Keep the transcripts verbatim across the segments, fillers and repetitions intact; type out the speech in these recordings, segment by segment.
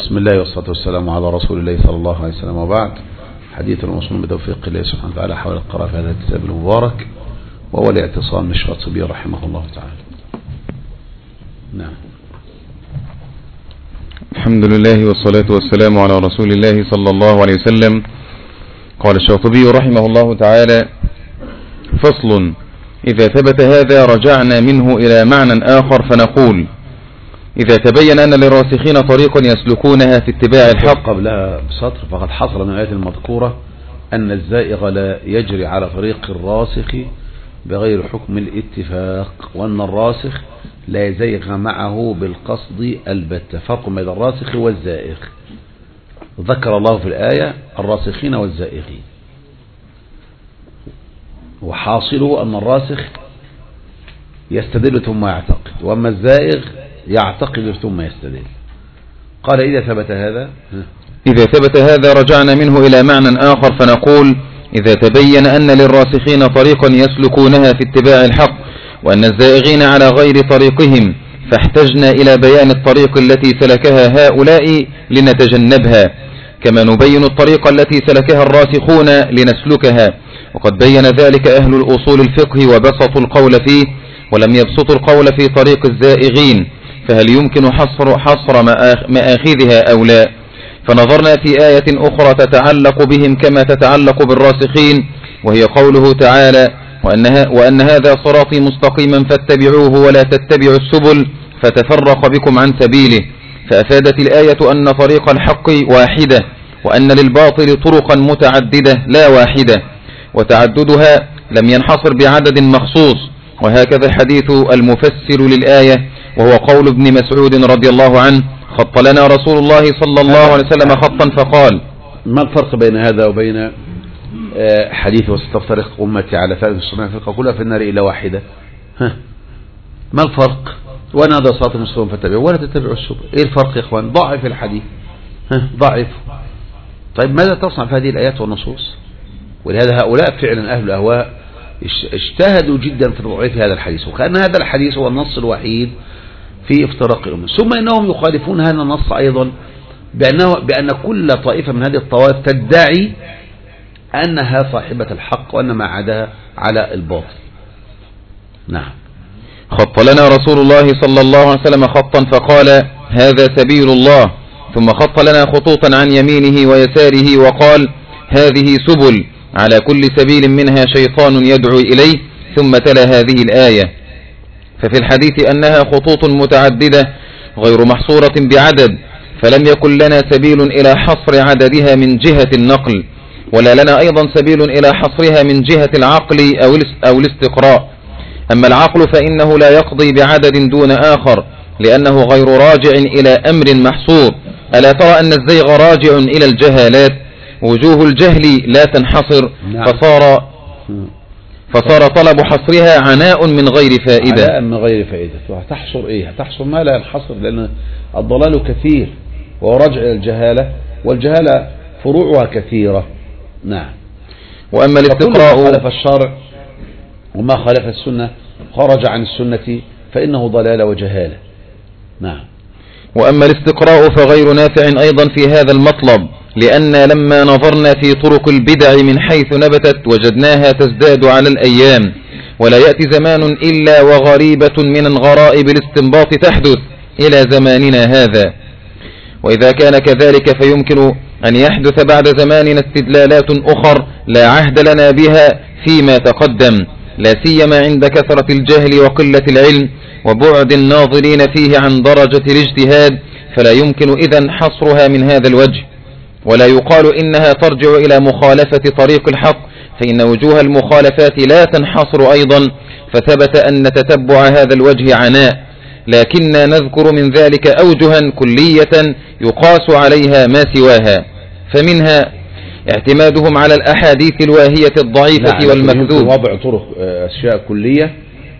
بسم الله والصلاة والسلام على رسول الله صلى الله عليه وسلم، وبعد. حديث الموصول بتوفيق الله سبحانه وتعالى حول القراءة في هذا الكتاب المبارك، وهو الاعتصام من الشاطبي رحمه الله تعالى. نعم. الحمد لله والصلاة والسلام على رسول الله صلى الله عليه وسلم. قال الشاطبي رحمه الله تعالى: فصل: إذا ثبت هذا رجعنا منه إلى معنى آخر فنقول: إذا تبين أن للراسخين طريقا يسلكونها في اتباع الحق. قبلها بسطر: فقد حصل من الآيات المذكورة أن الزائغ لا يجري على طريق الراسخ بغير حكم الاتفاق، وأن الراسخ لا يزيغ معه بالقصد البتة. فرق بين الراسخ والزائغ. ذكر الله في الآية الراسخين والزائغين، وحاصله أن الراسخ يستدل ثم يعتقد، وأما الزائغ يعتقد ثم يستدل. قال: إذا ثبت هذا إذا ثبت هذا رجعنا منه إلى معنى آخر فنقول: إذا تبين أن للراسخين طريقا يسلكونها في اتباع الحق، وأن الزائغين على غير طريقهم، فاحتجنا إلى بيان الطريق التي سلكها هؤلاء لنتجنبها، كما نبين الطريق التي سلكها الراسخون لنسلكها. وقد بين ذلك أهل الأصول الفقه وبسطوا القول فيه، ولم يبسطوا القول في طريق الزائغين، فهل يمكن حصر, حصر مآخذها أو لا؟ فنظرنا في آية أخرى تتعلق بهم كما تتعلق بالراسخين، وهي قوله تعالى: وأن, وأن هذا صراطي مستقيما فاتبعوه ولا تتبعوا السبل فتفرق بكم عن سبيله. فأفادت الآية أن طريق الحق واحدة، وأن للباطل طرقا متعددة لا واحدة، وتعددها لم ينحصر بعدد مخصوص. وهكذا الحديث المفسر للآية، وهو قول ابن مسعود رضي الله عنه: خط لنا رسول الله صلى الله عليه وسلم خطا فقال. ما الفرق بين هذا وبين حديث وستفترق أمتي على ثلاث وسبعين فرقة كلها في النار إلا واحدة؟ ها، ما الفرق؟ وأنا هذا صراط مستقيم فاتبعوه ولا تتبعوا السبل. إيه الفرق يا إخوان؟ ضعف الحديث، ها، ضعف. طيب ماذا تصنع في هذه الآيات والنصوص؟ ولهذا هؤلاء فعلا أهل الأهواء اجتهدوا جدا في ضعف هذا الحديث، وكأن هذا الحديث هو النص الوحيد في افتراق الأمة. ثم إنهم يخالفون هذا النص أيضا بأنه بأن كل طائفة من هذه الطوائف تدعي أنها صاحبة الحق، وأن ما عداها على الباطل. نعم. خط لنا رسول الله صلى الله عليه وسلم خطا فقال: هذا سبيل الله. ثم خط لنا خطوطا عن يمينه ويساره وقال: هذه سبل، على كل سبيل منها شيطان يدعو إليه. ثم تلا هذه الآية. ففي الحديث أنها خطوط متعددة غير محصورة بعدد، فلم يكن لنا سبيل إلى حصر عددها من جهة النقل، ولا لنا أيضا سبيل إلى حصرها من جهة العقل أو الاستقراء. أما العقل فإنه لا يقضي بعدد دون آخر، لأنه غير راجع إلى أمر محصور. ألا ترى أن الزيغ راجع إلى الجهالات؟ وجوه الجهل لا تنحصر، فصار فصار طلب حصرها عناء من غير فائدة. عناء من غير فائدة. هتحصر إيه؟ هتحصر ما لا ينحصر، لأن الضلال كثير وهو راجع إلى الجهالة، والجهالة فروعها كثيرة. نعم. وأما الاستقراء ما خالف الشرع وما خالف السنة خرج عن السنة فإنه ضلال وجهالة. نعم. وأما الاستقراء فغير نافع أيضا في هذا المطلب، لأن لما نظرنا في طرق البدع من حيث نبتت وجدناها تزداد على الأيام، ولا يأتي زمان إلا وغريبة من غرائب الاستنباط تحدث إلى زماننا هذا. وإذا كان كذلك فيمكن أن يحدث بعد زماننا استدلالات أخر لا عهد لنا بها فيما تقدم، لا سيما عند كثرة الجهل وقلة العلم وبعد الناظرين فيه عن درجة الاجتهاد، فلا يمكن إذن حصرها من هذا الوجه. ولا يقال إنها ترجع إلى مخالفة طريق الحق، فإن وجوه المخالفات لا تنحصر أيضا، فثبت أن تتبع هذا الوجه عناء، لكننا نذكر من ذلك أوجها كلية يقاس عليها ما سواها. فمنها اعتمادهم على الأحاديث الواهية الضعيفة والمكذوب. وضع طرق أشياء كلية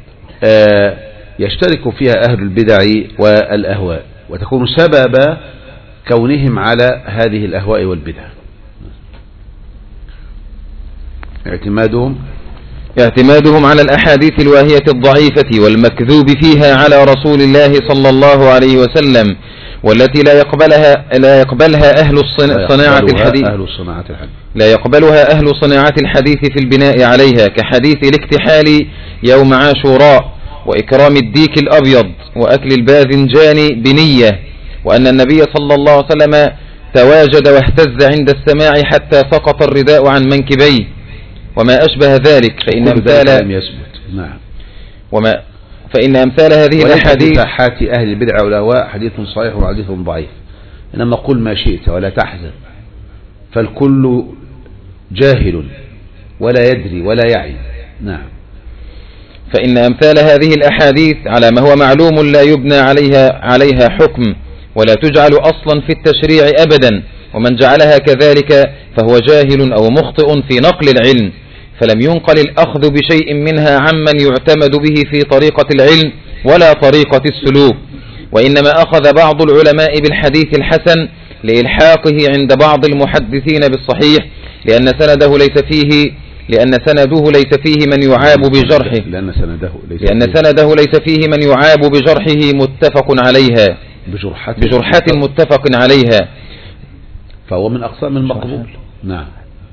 يشترك فيها أهل البدع والأهواء، وتكون سبب كونهم على هذه الأهواء والبدع. اعتمادهم اعتمادهم على الأحاديث الواهية الضعيفة والمكذوب فيها على رسول الله صلى الله عليه وسلم، والتي لا يقبلها لا يقبلها أهل صناعة الحديث أهل صناعة الحديث لا يقبلها أهل صناعة الحديث في البناء عليها، كحديث الاكتحال يوم عاشوراء، وإكرام الديك الأبيض، وأكل الباذنجان بنية، وأن النبي صلى الله عليه وسلم تواجد واهتز عند السماع حتى سقط الرداء عن منكبيه، وما أشبه ذلك. فإن أمثال لم يثبت. نعم. وما فإن أمثال هذه الأحاديث حاتي أهل البدع والأهواء حديث صحيح وحديث ضعيف، إنما قل ما شئت ولا تحزن، فالكل جاهل ولا يدري ولا يعي. نعم. فإن أمثال هذه الأحاديث على ما هو معلوم لا يبنى عليها عليها حكم، ولا تجعل أصلا في التشريع أبدا، ومن جعلها كذلك فهو جاهل أو مخطئ في نقل العلم، فلم ينقل الأخذ بشيء منها عمن يعتمد به في طريقة العلم ولا طريقة السلوك، وإنما أخذ بعض العلماء بالحديث الحسن لإلحاقه عند بعض المحدثين بالصحيح، لأن سنده ليس فيه لأن سنده ليس فيه من يعاب بجرحه لأن سنده ليس, لأن سنده ليس فيه من يعاب بجرحه متفق عليها بجرحة, بجرحة متفق عليها، فهو من أقسام المقبول. نعم.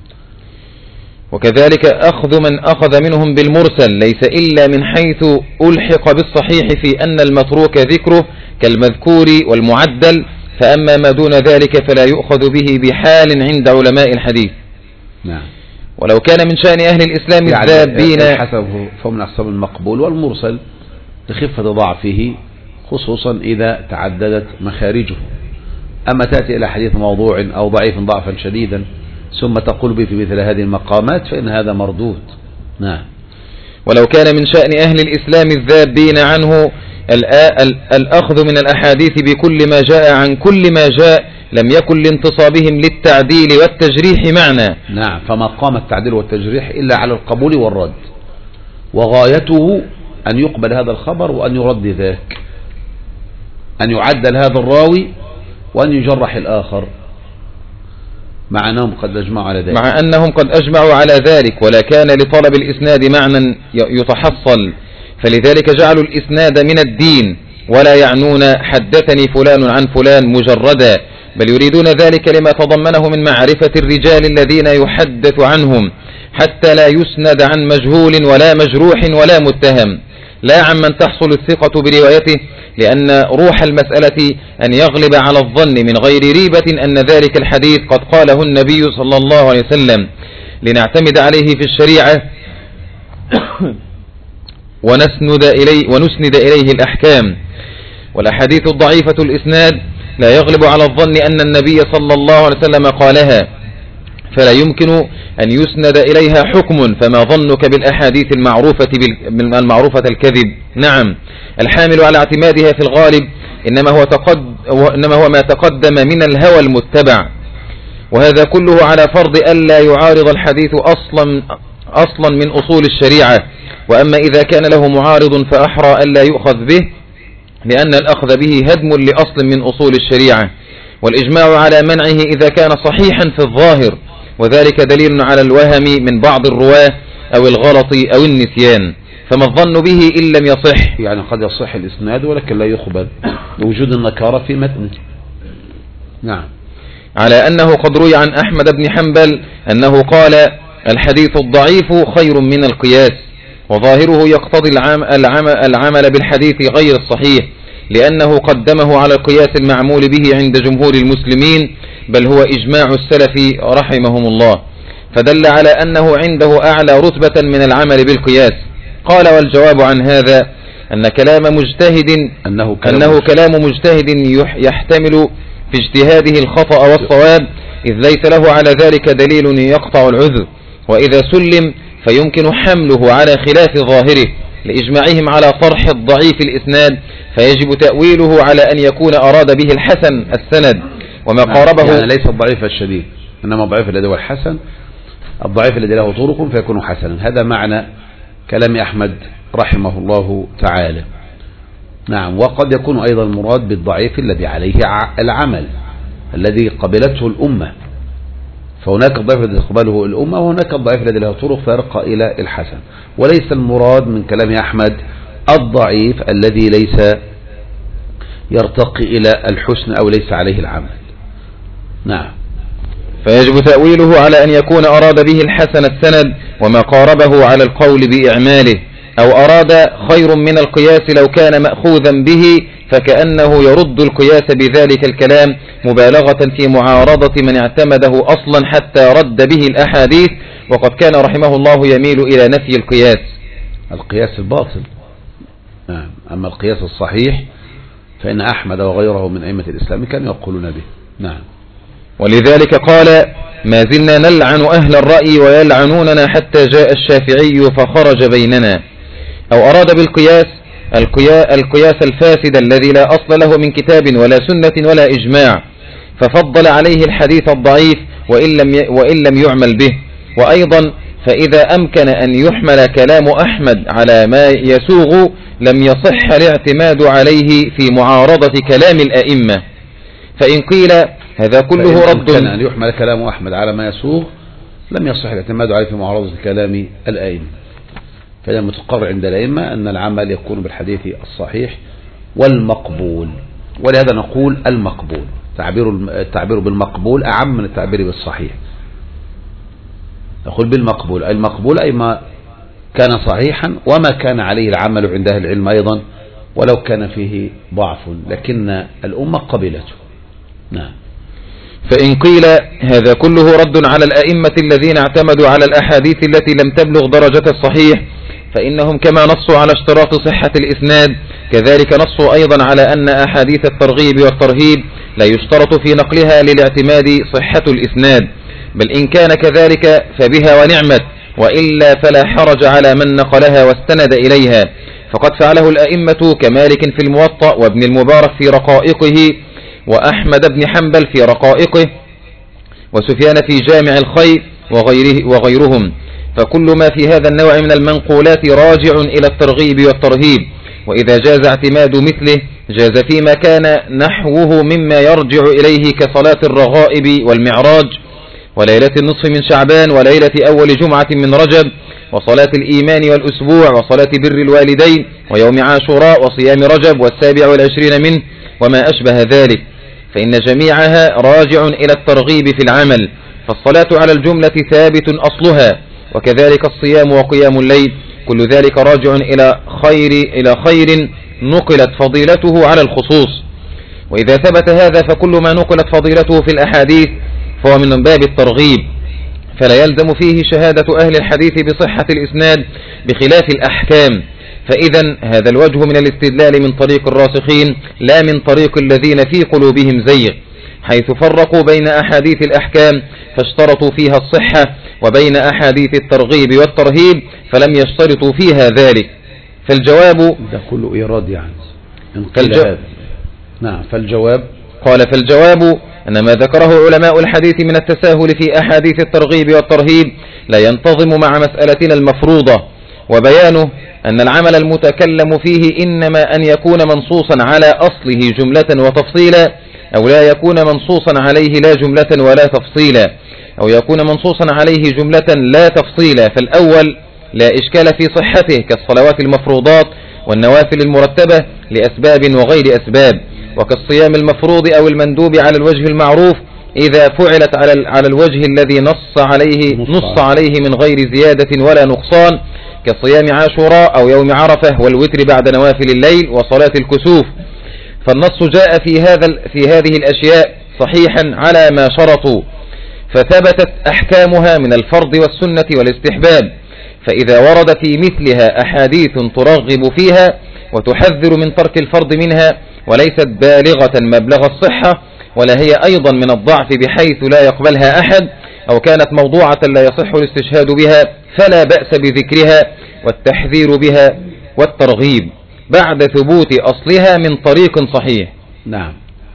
وكذلك أخذ من أخذ منهم بالمرسل ليس إلا من حيث ألحق بالصحيح في أن المتروك ذكره كالمذكور والمعدل، فأما ما دون ذلك فلا يؤخذ به بحال عند علماء الحديث. نعم. ولو كان من شأن أهل الإسلام الذابين حسبه فمن أقسام المقبول والمرسل لخفة ضعفه، خصوصا إذا تعددت مخارجه. أما تأتي إلى حديث موضوع أو ضعيف ضعفا شديدا ثم تقول به في مثل هذه المقامات فإن هذا مردود. نعم. ولو كان من شأن أهل الإسلام الذابين عنه الأخذ من الأحاديث بكل ما جاء عن كل ما جاء لم يكن لانتصابهم للتعديل والتجريح معنى. نعم. فما قام التعديل والتجريح إلا على القبول والرد، وغايته أن يقبل هذا الخبر وأن يرد ذاك، أن يعدل هذا الراوي وأن يجرح الآخر، مع أنهم قد أجمعوا على ذلك مع أنهم قد أجمعوا على ذلك ولا كان لطلب الإسناد معنى يتحصل، فلذلك جعلوا الإسناد من الدين، ولا يعنون حدثني فلان عن فلان مجردا، بل يريدون ذلك لما تضمنه من معرفة الرجال الذين يحدث عنهم، حتى لا يسند عن مجهول ولا مجروح ولا متهم، لا عمن تحصل الثقة بروايته، لأن روح المسألة أن يغلب على الظن من غير ريبة أن ذلك الحديث قد قاله النبي صلى الله عليه وسلم، لنعتمد عليه في الشريعة ونسند إليه, ونسند إليه الأحكام. والأحاديث الضعيفة الإسناد لا يغلب على الظن أن النبي صلى الله عليه وسلم قالها، فلا يمكن أن يسند إليها حكم، فما ظنك بالأحاديث المعروفة, المعروفة الكذب؟ نعم. الحامل على اعتمادها في الغالب إنما هو, تقد إنما هو ما تقدم من الهوى المتبع، وهذا كله على فرض ألا يعارض الحديث أصلا, أصلا من أصول الشريعة. وأما إذا كان له معارض فأحرى ألا يؤخذ به، لأن الأخذ به هدم لأصل من أصول الشريعة، والإجماع على منعه إذا كان صحيحا في الظاهر، وذلك دليل على الوهم من بعض الرواة أو الغلط أو النسيان، فما الظن به إن لم يصح؟ يعني قد يصح الإسناد ولكن لا يقبل لوجود النكارة في متنه. نعم. على أنه قد روي عن أحمد بن حنبل أنه قال: الحديث الضعيف خير من القياس، وظاهره يقتضي العمل بالحديث غير الصحيح، لأنه قدمه على القياس المعمول به عند جمهور المسلمين، بل هو إجماع السلف رحمهم الله، فدل على أنه عنده أعلى رتبة من العمل بالقياس. قال: والجواب عن هذا أن كلام مجتهد أنه كلام, أنه كلام مجتهد يحتمل في اجتهاده الخطأ والصواب، إذ ليس له على ذلك دليل يقطع العذر، وإذا سلم فيمكن حمله على خلاف ظاهره لإجماعهم على طرح الضعيف الإسناد، فيجب تأويله على أن يكون أراد به الحسن السند وما قاربه، يعني ليس الضعيف الشديد، إنما الضعيف الذي هو الحسن، الضعيف الذي له طرق فيكون حسنا. هذا معنى كلام أحمد رحمه الله تعالى. نعم. وقد يكون أيضا المراد بالضعيف الذي عليه العمل، الذي قبلته الأمة، فهناك الضعيف الذي تقبله الأمة، وهناك الضعيف الذي له طرق فيرقى إلى الحسن. وليس المراد من كلام أحمد الضعيف الذي ليس يرتقي إلى الحسن أو ليس عليه العمل. نعم. فيجب تأويله على أن يكون أراد به الحسن السند وما قاربه على القول بإعماله، أو أراد خير من القياس لو كان مأخوذا به، فكأنه يرد القياس بذلك الكلام مبالغة في معارضة من اعتمده أصلا حتى رد به الأحاديث، وقد كان رحمه الله يميل إلى نفي القياس القياس الباطل. نعم. أما القياس الصحيح فإن أحمد وغيره من أئمة الإسلام كانوا يقولون به. نعم. ولذلك قال: ما زلنا نلعن أهل الرأي ويلعنوننا حتى جاء الشافعي فخرج بيننا. أو أراد بالقياس القياس الفاسد الذي لا أصل له من كتاب ولا سنة ولا إجماع، ففضل عليه الحديث الضعيف وإن لم وإن لم يعمل به. وأيضا فإذا أمكن أن يحمل كلام أحمد على ما يسوغ لم يصح الاعتماد عليه في معارضة كلام الأئمة. فإن قيل هذا كله رد، أمكن أن يحمل كلام أحمد على ما يسوغ لم يصح الاعتماد عليه في معارضة كلام الأئمة. فإذا المتقرر عند الأئمة أن العمل يكون بالحديث الصحيح والمقبول، ولهذا نقول المقبول. تعبير التعبير بالمقبول أعم من التعبير بالصحيح. نقول بالمقبول، المقبول أي ما كان صحيحا وما كان عليه العمل عند أهل العلم أيضا ولو كان فيه ضعف، لكن الأمة قبلته. نعم. فإن قيل هذا كله رد على الأئمة الذين اعتمدوا على الأحاديث التي لم تبلغ درجة الصحيح، فإنهم كما نصوا على اشتراط صحة الإسناد كذلك نصوا أيضا على أن أحاديث الترغيب والترهيب لا يشترط في نقلها للاعتماد صحة الإسناد، بل إن كان كذلك فبها ونعمت، وإلا فلا حرج على من نقلها واستند إليها. فقد فعله الأئمة كمالك في الموطأ، وابن المبارك في رقائقه، وأحمد بن حنبل في رقائقه، وسفيان في جامع الخير وغيره وغيرهم. فكل ما في هذا النوع من المنقولات راجع إلى الترغيب والترهيب، وإذا جاز اعتماد مثله جاز فيما كان نحوه مما يرجع إليه كصلاة الرغائب والمعراج، وليلة النصف من شعبان، وليلة أول جمعة من رجب، وصلاة الإيمان والأسبوع، وصلاة بر الوالدين، ويوم عاشوراء، وصيام رجب والسابع والعشرين منه، وما أشبه ذلك، فإن جميعها راجع إلى الترغيب في العمل. فالصلاة على الجملة ثابت أصلها، وكذلك الصيام وقيام الليل، كل ذلك راجع إلى خير إلى خير نقلت فضيلته على الخصوص. وإذا ثبت هذا فكل ما نقلت فضيلته في الأحاديث فهو من باب الترغيب، فلا يلزم فيه شهادة أهل الحديث بصحة الإسناد بخلاف الأحكام. فإذا هذا الوجه من الاستدلال من طريق الراسخين لا من طريق الذين في قلوبهم زيغ، حيث فرقوا بين أحاديث الأحكام فاشترطوا فيها الصحة، وبين أحاديث الترغيب والترهيب فلم يشترطوا فيها ذلك. فالجواب ده كله إيراد يعني. فالج... نعم. فالجواب قال فالجواب أن ما ذكره علماء الحديث من التساهل في أحاديث الترغيب والترهيب لا ينتظم مع مسألتنا المفروضة، وبيانه أن العمل المتكلم فيه إنما أن يكون منصوصا على أصله جملة وتفصيلا، أو لا يكون منصوصا عليه لا جملة ولا تفصيلا، أو يكون منصوصا عليه جملة لا تفصيلا. فالأول لا إشكال في صحته كالصلوات المفروضات والنوافل المرتبة لأسباب وغير أسباب، وكالصيام المفروض أو المندوب على الوجه المعروف إذا فعلت على الوجه الذي نص عليه نص عليه من غير زيادة ولا نقصان، كصيام عاشوراء أو يوم عرفة والوتر بعد نوافل الليل وصلاة الكسوف. فالنص جاء في هذا في هذه الأشياء صحيحا على ما شرطوا، فثبتت أحكامها من الفرض والسنة والاستحباب. فإذا ورد في مثلها أحاديث ترغب فيها وتحذر من ترك الفرض منها وليست بالغة مبلغ الصحة، ولا هي أيضا من الضعف بحيث لا يقبلها أحد، أو كانت موضوعة لا يصح الاستشهاد بها، فلا بأس بذكرها والتحذير بها والترغيب بعد ثبوت أصلها من طريق صحيح. نعم.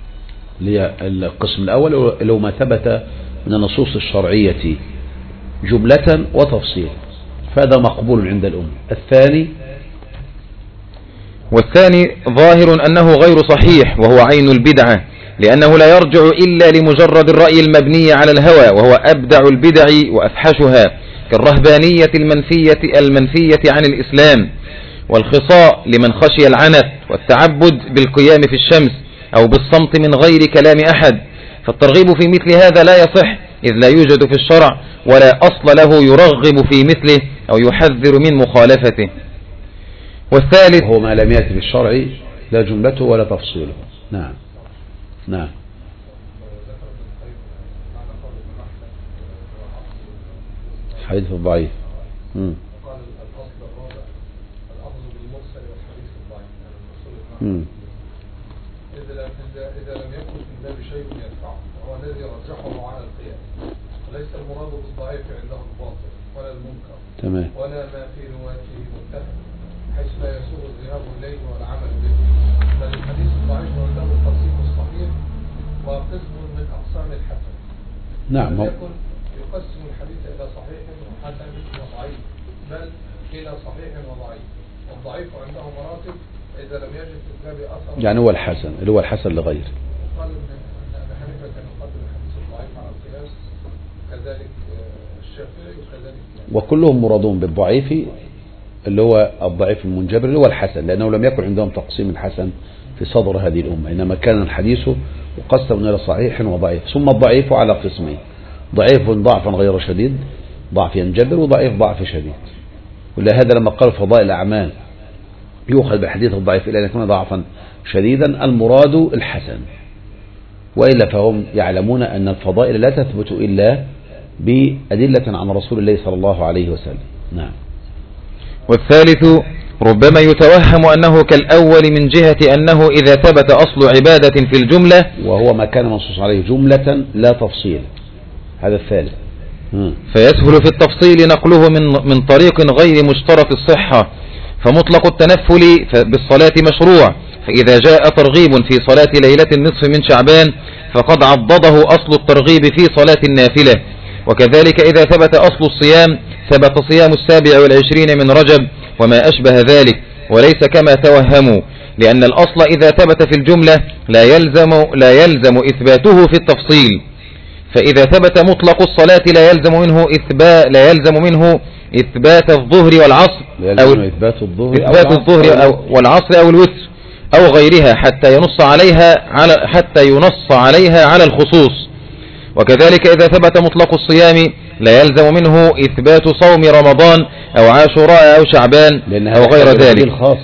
القسم الأول لو ما ثبت من النصوص الشرعية جملة وتفصيل فهذا مقبول عند الأمة. الثاني والثاني ظاهر أنه غير صحيح وهو عين البدعة، لأنه لا يرجع إلا لمجرد الرأي المبني على الهوى، وهو أبدع البدع وأفحشها، كالرهبانية المنفية, المنفية عن الإسلام، والخصاء لمن خشي العنت، والتعبد بالقيام في الشمس أو بالصمت من غير كلام أحد. فالترغيب في مثل هذا لا يصح، إذ لا يوجد في الشرع ولا أصل له يرغب في مثله أو يحذر من مخالفته. والثالث هو ما لم يأتي في الشرع لا جملته ولا تفصيله. نعم نعم. حديث الضعيف. امم امم إذا لم يكن في الباب شيء يدفعه، وهو الذي رجحه على القياس، وليس المراد بالضعيف عنده الباطل ولا المنكر، تمام، ولا ما في روايته متهم، حيث لا يسوغ الذهاب إليه والعمل به، بل الحديث الضعيف عنده التصحيح الصحيح وقسم من أقسام الحسن. نعم. لم يكن يقسم الحديث إلى صحيح وحسن وضعيف، بل إلى صحيح وضعيف، والضعيف عنده مراتب. إذا لم يجد في الباب أثر، يعني هو الحسن اللي هو الحسن لغيره. قال أن أبي حنيفة كان يقدم الحديث الضعيف على القياس، كذلك الشافعي وكذلك، وكلهم مرادون بالضعيف اللي هو الضعيف المنجبر اللي هو الحسن، لأنه لم يكن عندهم تقسيم الحسن في صدر هذه الأمة، إنما كان الحديث مقسم إلى صحيح وضعيف، ثم الضعيف على قسمين: ضعيف ضعفا غير شديد، ضعف ينجبر، وضعيف ضعف شديد. ولهذا لما قال فضائل الأعمال يؤخذ بحديث الضعيف إلى أن يكون ضعفا شديدا، المراد الحسن، وإلا فهم يعلمون أن الفضائل لا تثبت إلا بأدلة عن رسول الله صلى الله عليه وسلم. نعم. والثالث ربما يتوهم أنه كالأول من جهة أنه إذا ثبت أصل عبادة في الجملة، وهو ما كان منصوص عليه جملة لا تفصيل، هذا الثالث، فيسهل في التفصيل نقله من من طريق غير مشترط الصحة. فمطلق التنفل بالصلاة مشروع، فإذا جاء ترغيب في صلاة ليلة النصف من شعبان فقد عضده أصل الترغيب في صلاة النافلة. وكذلك إذا ثبت أصل الصيام ثبت صيام السابع والعشرين من رجب وما أشبه ذلك، وليس كما توهموا، لأن الأصل إذا ثبت في الجملة لا يلزم, لا يلزم إثباته في التفصيل. فإذا ثبت مطلق الصلاة لا يلزم منه إثبات لا يلزم منه إثبات الظهر والعصر أو إثبات الظهر, إثبات أو الظهر أو والعصر أو الوتر أو غيرها حتى ينص عليها على حتى ينص عليها على الخصوص. وكذلك إذا ثبت مطلق الصيام لا يلزم منه إثبات صوم رمضان أو عاشوراء أو شعبان أو غير ذلك. الخاص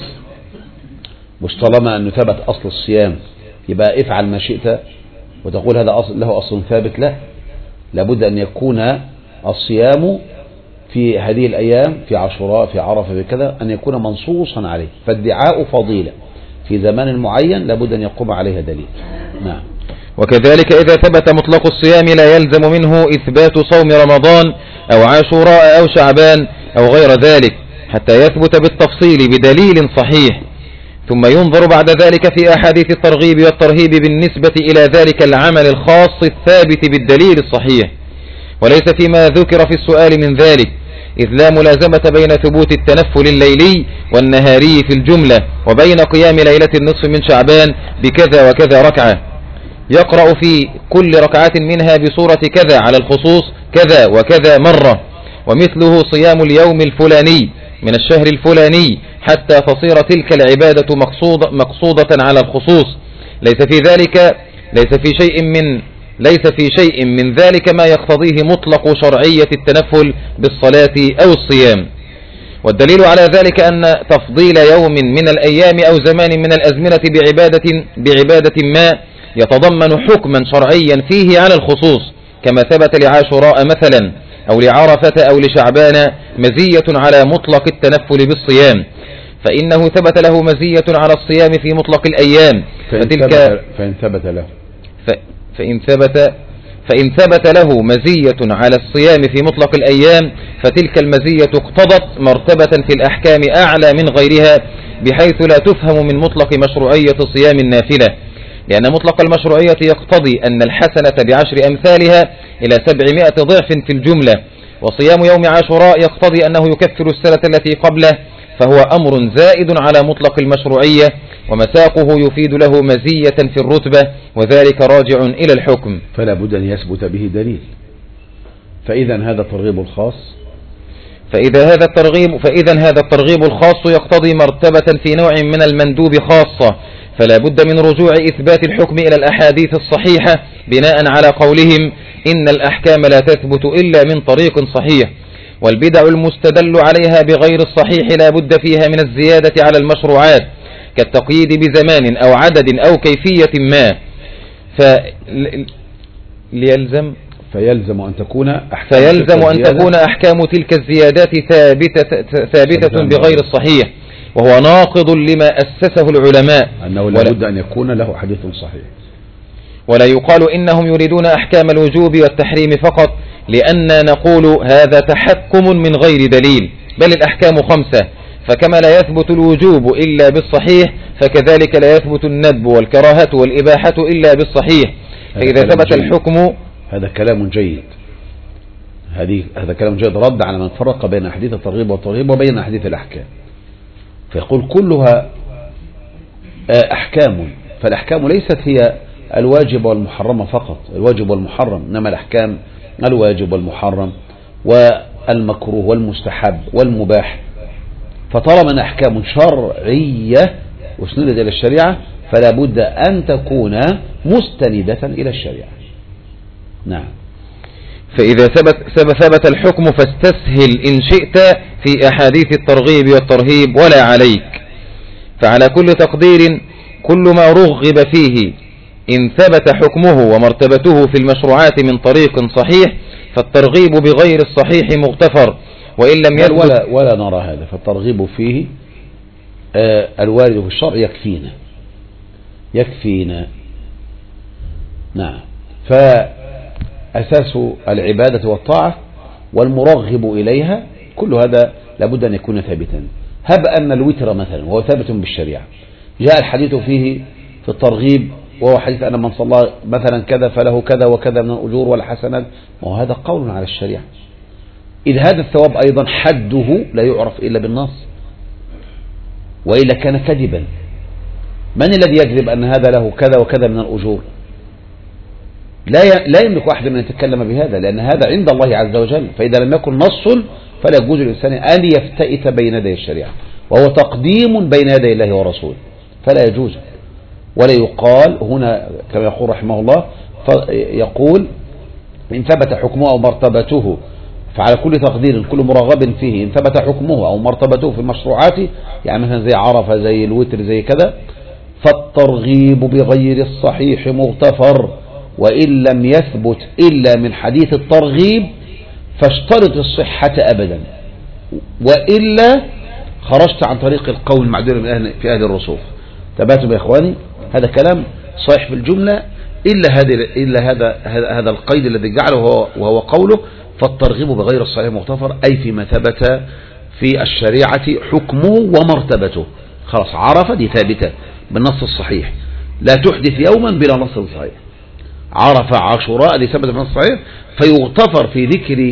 مش طالما أنه ثبت أصل الصيام يبقى افعل ما شئت وتقول هذا أصل له أصل ثابت. لا، لابد أن يكون الصيام في هذه الأيام في عاشوراء في عرفة في كذا أن يكون منصوصا عليه، فادعاء فضيلة في زمان معين لابد أن يقوم عليها دليل. نعم. وكذلك إذا ثبت مطلق الصيام لا يلزم منه إثبات صوم رمضان أو عاشوراء أو شعبان أو غير ذلك حتى يثبت بالتفصيل بدليل صحيح، ثم ينظر بعد ذلك في أحاديث الترغيب والترهيب بالنسبة إلى ذلك العمل الخاص الثابت بالدليل الصحيح، وليس فيما ذكر في السؤال من ذلك، إذ لا ملازمة بين ثبوت التنفل الليلي والنهاري في الجملة وبين قيام ليلة النصف من شعبان بكذا وكذا ركعة، يقرأ في كل ركعة منها بصورة كذا على الخصوص كذا وكذا مرة، ومثله صيام اليوم الفلاني من الشهر الفلاني حتى تصير تلك العبادة مقصودة, مقصودة على الخصوص. ليس في ذلك ليس في شيء من ليس في شيء من ذلك ما يقتضيه مطلق شرعية التنفل بالصلاة أو الصيام. والدليل على ذلك أن تفضيل يوم من الأيام أو زمان من الأزمنة بعبادة, بعبادة ما يتضمن حكما شرعيا فيه على الخصوص، كما ثبت لعاشوراء مثلا أو لعرفة أو لشعبان مزية على مطلق التنفل بالصيام، فإنه ثبت له مزية على الصيام في مطلق الأيام، فتلك فإن ثبت له فإن ثبت فإن ثبت له مزية على الصيام في مطلق الأيام فتلك المزية اقتضت مرتبة في الأحكام أعلى من غيرها، بحيث لا تفهم من مطلق مشروعية صيام النافلة، لأن مطلق المشروعية يقتضي أن الحسنة بعشر أمثالها إلى سبعمائة ضعف في الجملة، وصيام يوم عاشوراء يقتضي أنه يكفر السنة التي قبله فهو أمر زائد على مطلق المشروعية، ومساقه يفيد له مزية في الرتبة، وذلك راجع إلى الحكم. فلا بد أن يثبت به دليل. فإذا هذا الترغيب الخاص فإذا هذا الترغيب فإذا هذا الترغيب الخاص يقتضي مرتبة في نوع من المندوب خاصة، فلا بد من رجوع إثبات الحكم إلى الأحاديث الصحيحة بناء على قولهم إن الأحكام لا تثبت إلا من طريق صحيح. والبدع المستدل عليها بغير الصحيح لا بد فيها من الزيادة على المشروعات، كالتقييد بزمان أو عدد أو كيفية ما، فيلزم فيلزم أن تكون أحكام فيلزم أن تكون أحكام تلك الزيادات ثابتة, ثابتة بغير الصحيح، وهو ناقض لما أسسه العلماء، أنه لا بد أن يكون له حديث صحيح. ولا يقال إنهم يريدون أحكام الوجوب والتحريم فقط، لأن نقول هذا تحكم من غير دليل، بل الأحكام خمسة، فكما لا يثبت الوجوب إلا بالصحيح فكذلك لا يثبت الندب والكراهة والإباحة إلا بالصحيح. فإذا ثبت الحكم هذا كلام جيد هذه هذا كلام جيد رد على من فرق بين أحاديث الترغيب والترهيب وبين أحاديث الأحكام، فيقول كلها أحكام، فالأحكام ليست هي الواجب والمحرم فقط، الواجب والمحرم، إنما الأحكام الواجب والمحرم والمكروه والمستحب والمباح. فطالما أن أحكام شرعية وسندت إلى الشريعة فلا بد أن تكون مستندة إلى الشريعة. نعم. فإذا ثبت, ثبت الحكم فاستسهل إن شئت في أحاديث الترغيب والترهيب ولا عليك، فعلى كل تقدير كل ما رغب فيه إن ثبت حكمه ومرتبته في المشروعات من طريق صحيح فالترغيب بغير الصحيح مغتفر، وإن لم يثبت ولا, ولا نرى هذا، فالترغيب فيه آه الوارد في الشرع يكفينا يكفينا نعم. فأساس العبادة والطاعة والمرغب إليها كل هذا لابد أن يكون ثابتا. هب أن الوتر مثلا وهو ثابت بالشريعة، جاء الحديث فيه في الترغيب وهو حديث أن من صلى مثلا كذا فله كذا وكذا من الأجور والحسنات، وهذا قول على الشريعة، إذ هذا الثواب أيضا حده لا يعرف إلا بالنص، وإلا كان كذبا. من الذي يكذب أن هذا له كذا وكذا من الأجور؟ لا لا يملك أحد من يتكلم بهذا، لأن هذا عند الله عز وجل، فإذا لم يكن نص فلا يجوز للإنسان أن يفتئت بين يدي الشريعة، وهو تقديم بين يدي الله ورسوله، فلا يجوز. ولا يقال هنا كما يقول رحمه الله، يقول إن ثبت حكمه أو مرتبته فعلى كل تقدير كل مرغب فيه إن ثبت حكمه أو مرتبته في المشروعات، يعني مثلا زي عرفة زي الوتر زي كذا، فالترغيب بغير الصحيح مغتفر، وإن لم يثبت إلا من حديث الترغيب فاشترط الصحة أبدا، وإلا خرجت عن طريق القول المعدول في أهل الرسوخ. تباتوا يا إخواني، هذا كلام صحيح في الجملة إلا هذا إلا هذا هذا القيد الذي جعله وهو, وهو قوله فالترغيب بغير الصحيح مغتفر، أي فيما ثبت في الشريعة حكمه ومرتبته. خلاص عرفة دي ثابتة بالنص الصحيح، لا تحدث يوما بلا نص صحيح. عرفة عاشوراء دي ثبت بالنص الصحيح، فيغتفر في ذكر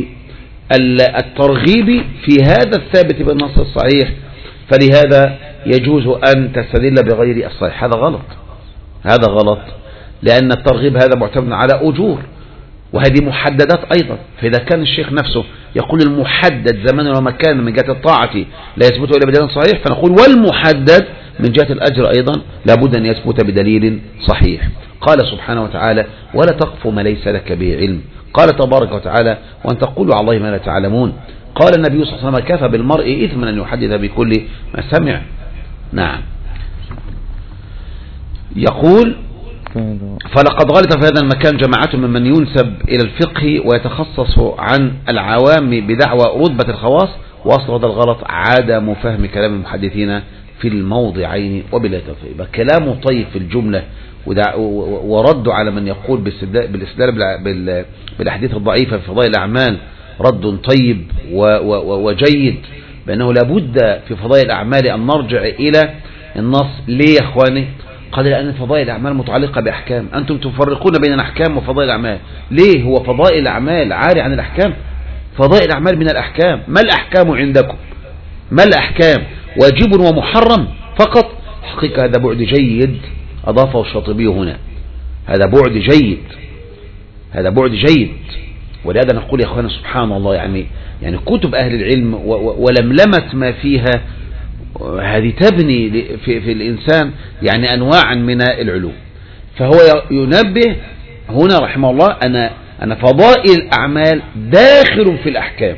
الترغيب في هذا الثابت بالنص الصحيح، فلهذا يجوز أن تستدل بغير الصحيح. هذا غلط، هذا غلط، لأن الترغيب هذا معتمد على أجور، وهذه محددات أيضا. فإذا كان الشيخ نفسه يقول المحدد زمانا ومكانا من جهة الطاعة لا يثبت إلا بدليل صحيح، فنقول والمحدد من جهة الأجر أيضا لابد أن يثبت بدليل صحيح. قال سبحانه وتعالى ولا تقف ما ليس لك به علم. قال تبارك وتعالى وأن تقولوا على الله ما لا تعلمون. قال النبي صلى الله عليه وسلم كفى بالمرء إثما أن يحدث بكل ما سمع. نعم. يقول فلقد غلط في هذا المكان جماعة ممن ينسب إلى الفقه ويتخصص عن العوام بدعوى رتبة الخواص، وأصل هذا الغلط عدم فهم كلام المحدثين في الموضعين وبلا توفيق. كلامه طيب في الجملة، ورد على من يقول بالاستدلال بالأحاديث الضعيفة في فضائل الأعمال رد طيب وجيد، بأنه لابد في فضائل الأعمال أن نرجع إلى النص. ليه يا أخواني؟ قال لأن فضائل الأعمال متعلقة بأحكام، أنتم تفرقون بين الأحكام وفضائل الأعمال. ليه؟ هو فضائل الأعمال عاري عن الأحكام؟ فضائل الأعمال من الأحكام. ما الأحكام عندكم؟ ما الأحكام؟ واجب ومحرم فقط، حقيقة هذا بعد جيد أضافه الشاطبي هنا، هذا بعد جيد، هذا بعد جيد. ولهذا نقول يا أخوانا سبحان الله، يعني يعني كتب أهل العلم ولملمة ما فيها هذه تبني في, في الإنسان يعني أنواعا من العلوم. فهو ينبه هنا رحمه الله أن أن فضائل الأعمال داخل في الأحكام،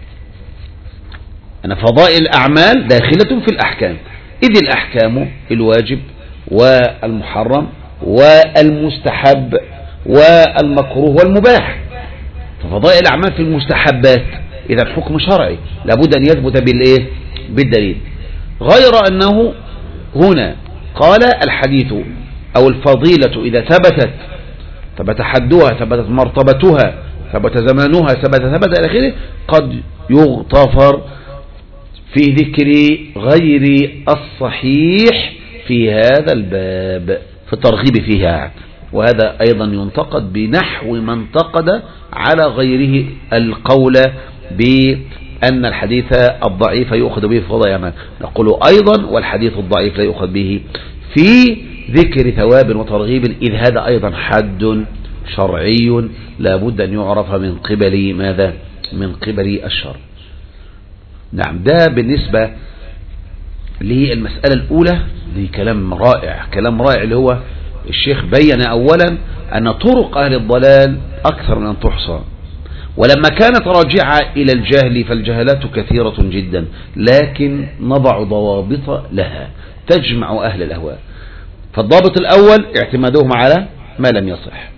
أن فضائل الأعمال داخلة في الأحكام، إذ الأحكام الواجب والمحرم والمستحب والمكروه والمباح. ففضائل الأعمال في المستحبات إذا حكم شرعي لابد أن يثبت بالإيه؟ بالدليل. غير أنه هنا قال الحديث أو الفضيلة إذا ثبتت، ثبت حدها، ثبتت مرتبتها، ثبت زمانها، ثبت ثبت إلى آخره، قد يغتفر في ذكر غير الصحيح في هذا الباب في الترغيب فيها. وهذا أيضا ينتقد بنحو ما انتقد على غيره القول بأن الحديث الضعيف يؤخذ به في فضائل الأعمال. نقول أيضا والحديث الضعيف لا يؤخذ به في ذكر ثواب وترغيب، إذ هذا أيضا حد شرعي لا بد أن يعرف من قبل ماذا؟ من قبل الشرع. نعم، ده بالنسبة للمسألة الأولى. دي كلام رائع، كلام رائع اللي هو الشيخ بين أولا أن طرق أهل الضلال أكثر من أن تحصى، ولما كانت راجعة إلى الجهل فالجهلات كثيرة جدا، لكن نضع ضوابط لها تجمع أهل الأهواء. فالضابط الأول اعتمادهم على ما لم يصح.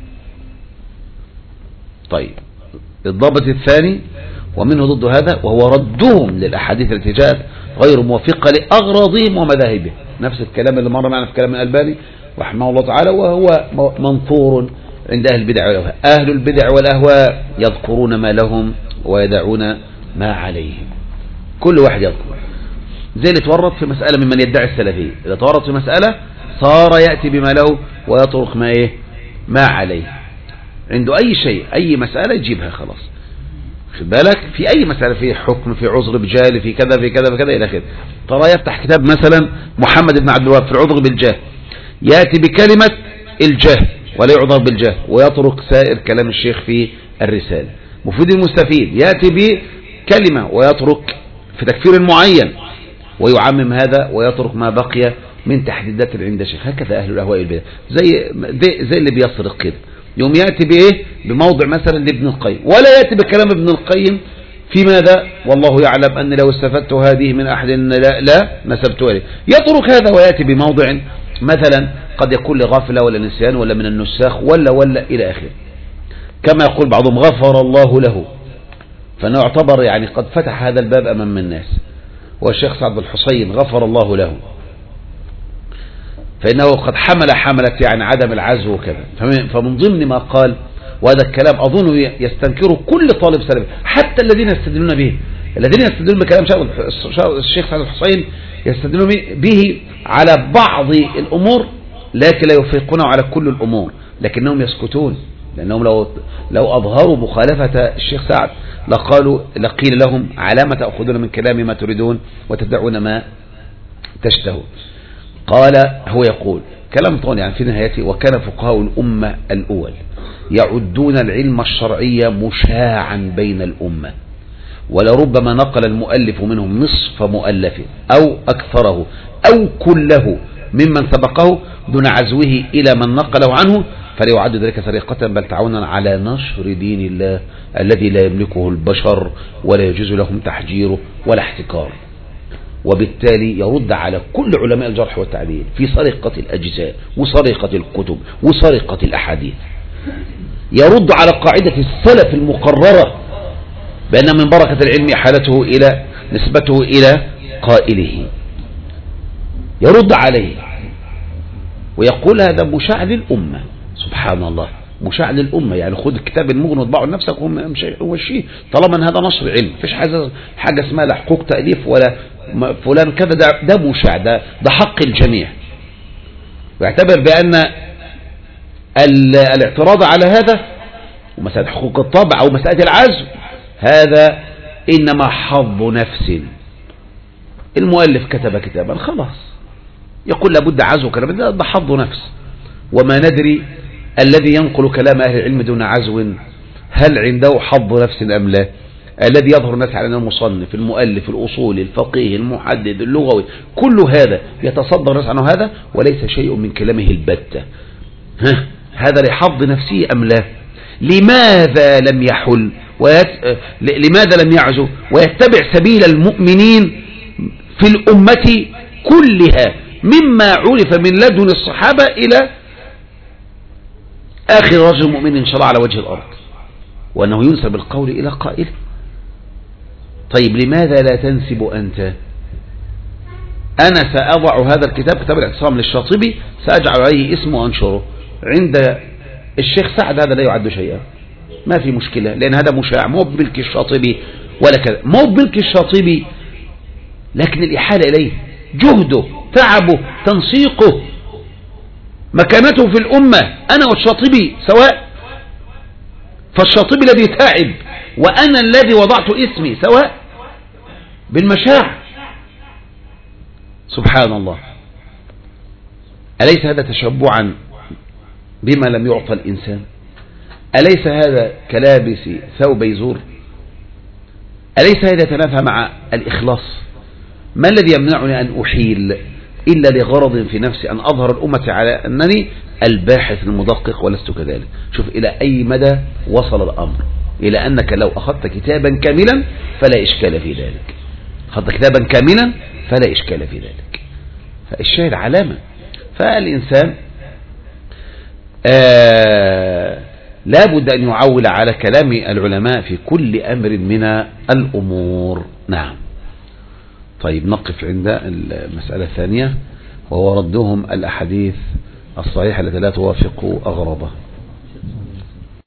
طيب، الضابط الثاني ومنه ضد هذا وهو ردهم للأحاديث التي جاءت غير موافقة لأغراضهم ومذاهبهم، نفس الكلام اللي مر معنا في كلام الألباني رحمه الله تعالى، وهو منثور عند أهل البدع والأهواء. أهل البدع والأهواء يذكرون ما لهم ويدعون ما عليهم، كل واحد يذكر. زي اللي تورط في مسألة ممن يدعي السلفية، إذا تورط في مسألة صار يأتي بما له ويترك ما إيه ما عليه. عنده أي شيء، أي مسألة يجيبها خلاص. خد بالك، في أي مسألة، في حكم، في عذر بجهل، في كذا في كذا في كذا إلى آخره. ترى يفتح كتاب مثلا محمد بن عبد الوهاب في العذر بالجهل، يأتي بكلمة الجهل ولا يعذر بالجهل، ويترك سائر كلام الشيخ في الرسالة. مفيد المستفيد يأتي بكلمة ويترك في تكفير معين ويعمم هذا ويترك ما بقي من تحديدات عند الشيخ. هكذا أهل الأهواء البدع، زي زي اللي بيسرق كده، يوم يأتي بإيه بموضع مثلا لابن القيم، ولا يأتي بكلام ابن القيم في ماذا؟ والله يعلم أن لو استفدت هذه من أحد لا, لا نسبت إليه. يترك هذا ويأتي بموضع مثلا قد يكون لغافلة ولا نسيان ولا من النساخ ولا ولا إلى آخره. كما يقول بعضهم غفر الله له، فأنه يعتبر يعني قد فتح هذا الباب أمام الناس. والشيخ سعد الحسين غفر الله له، فإنه قد حمل حملة يعني عدم العزو وكذا. فمن ضمن ما قال، وهذا الكلام أظن يستنكره كل طالب سلفي حتى الذين يستدلون به، الذين يستدلون بكلام الشيخ سعد الحسين يستدلون به على بعض الأمور لكن لا يفرقونه على كل الأمور، لكنهم يسكتون، لأنهم لو لو أظهروا مخالفة الشيخ سعد لقالوا لقيل لهم على ما تأخذون من كلام ما تريدون وتدعون ما تشتهون. قال هو يقول كلام طويل يعني في نهايته: وكان فقهاء الأمة الأول يعدون العلم الشرعي مشاعا بين الأمة، ولربما نقل المؤلف منهم نصف مؤلف أو أكثره أو كله ممن سبقه دون عزوه إلى من نقله عنه، فلا يعد ذلك سرقة بل تعاونا على نشر دين الله الذي لا يملكه البشر ولا يجوز لهم تحجيره ولا احتكاره. وبالتالي يرد على كل علماء الجرح والتعديل في سرقة الأجزاء وسرقة الكتب وسرقة الأحاديث. يرد على قاعدة السلف المقررة بأن من بركة العلم حالته إلى نسبته إلى قائله، يرد عليه ويقول هذا مشاع للأمة. سبحان الله، مشاع للأمة، يعني خذ كتاب المغني وطبعه لنفسك هو الشيء، طالما ان هذا نشر علم، فيش حاجة حاجة اسمها لا حقوق تأليف ولا فلان كذا، ده, ده مشاع، ده, ده حق الجميع. ويعتبر بأن الاعتراض على هذا ومسألة حقوق الطبع أو مسألة العزو هذا إنما حظ نفس، المؤلف كتب كتابا خلاص يقول لابد عزو كلام ده, ده حظ نفس. وما ندري الذي ينقل كلام أهل العلم دون عزو هل عنده حظ نفس أم لا؟ الذي يظهر الناس على أنه المصنف المؤلف الأصولي الفقيه المحدد اللغوي كل هذا يتصدر الناس عنه هذا وليس شيء من كلامه البتة. ها هذا لحظ نفسه أم لا؟ لماذا لم يحل ويت... لماذا لم يعزو ويتبع سبيل المؤمنين في الأمة كلها مما عرف من لدن الصحابة إلى آخر رجل مؤمن إن شاء الله على وجه الأرض وأنه ينسب القول إلى قائله؟ طيب لماذا لا تنسب أنت؟ أنا سأضع هذا الكتاب كتاب الاعتصام للشاطبي سأجعل عليه اسمه وأنشره عند الشيخ سعد هذا لا يعد شيئا ما في مشكلة لأن هذا مشاع مو بملك الشاطبي ولا كذا مو بملك الشاطبي لكن الإحالة إليه جهده تعبه تنسيقه مكانته في الأمة أنا والشاطبي سواء فالشاطبي الذي تعب وأنا الذي وضعت اسمي سواء بالمشاع سبحان الله. أليس هذا تشبعا بما لم يعطى الإنسان؟ أليس هذا كلابس ثوب يزور؟ أليس هذا يتنافى مع الإخلاص؟ ما الذي يمنعني أن أحيل إلا لغرض في نفسي أن أظهر الأمة على أنني الباحث المدقق ولست كذلك؟ شوف إلى أي مدى وصل الأمر إلى أنك لو أخذت كتابا كاملا فلا إشكال في ذلك أخذت كتابا كاملا فلا إشكال في ذلك. فالشاهد علامة. فالإنسان آه لا بد أن يعول على كلام العلماء في كل أمر من الأمور. نعم. طيب نقف عند المسألة الثانية وهو ردهم الأحاديث الصحيحة التي لا توافق أغراضها.